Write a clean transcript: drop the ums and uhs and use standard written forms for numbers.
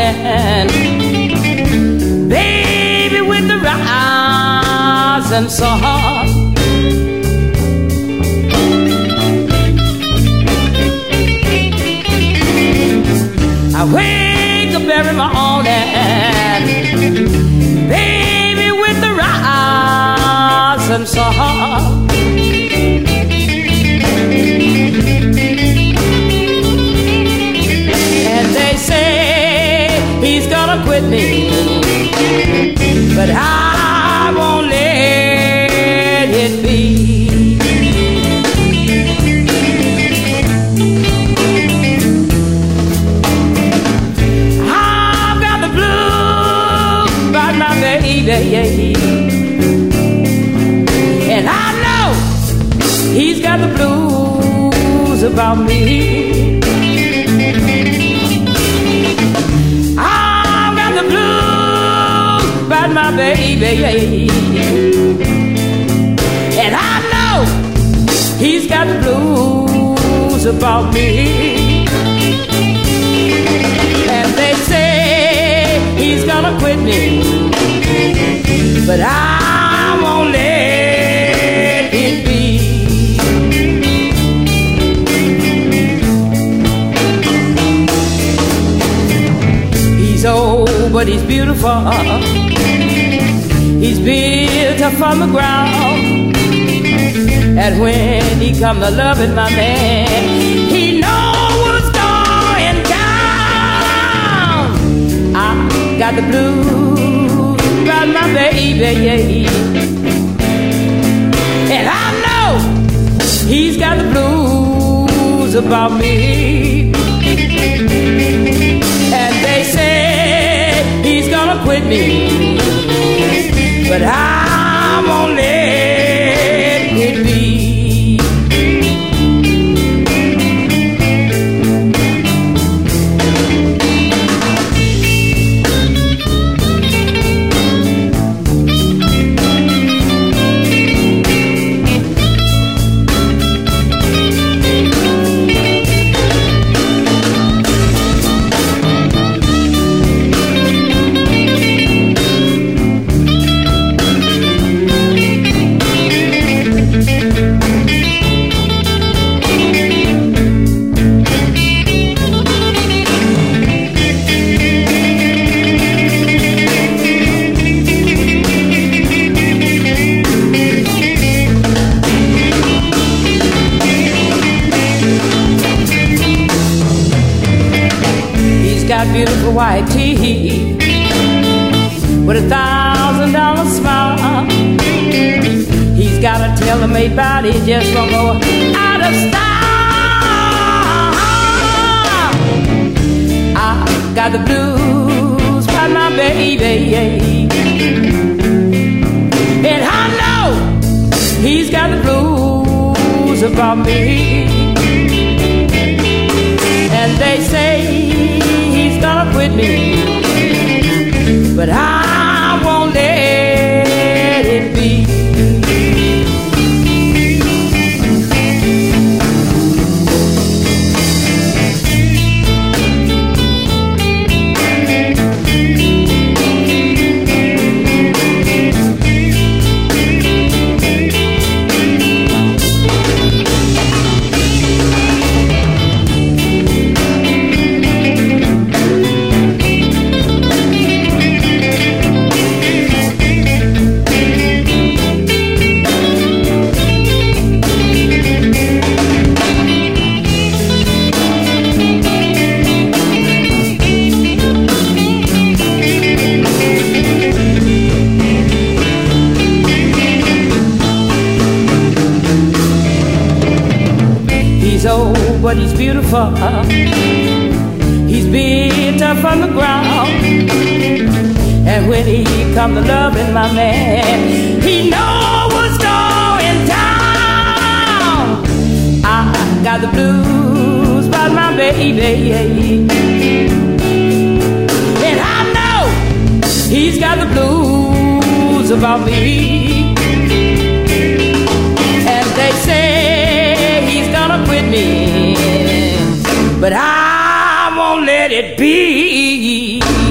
morning, baby, with the rising sun. I wake up every morning, baby, with the rising sun. And they say he's gonna quit me, but I won't let it be. And I know he's got the blues about me. I've got the blues about my baby. And I know he's got the blues about me. And they say he's gonna quit me, but I won't let it be. He's old, but he's beautiful. He's built up from the ground. And when he come to loving my man, he knows what's going down. I got the blues about my baby, and I know he's got the blues about me. And they say he's gonna quit me, but I won't let it be. Beautiful white teeth with $1,000 smile. He's got a tailor-made body, just won't go out of style. I got the blues by my baby, and I know he's got the blues about me. And they say he's gonna quit me, but I won't let it be. But he's beautiful. He's built up from the ground. And when he come to loving my man, he knows what's going down. I got the blues by my baby, and I know he's got the blues about me. And they say he's gonna quit me, but I won't let let it be.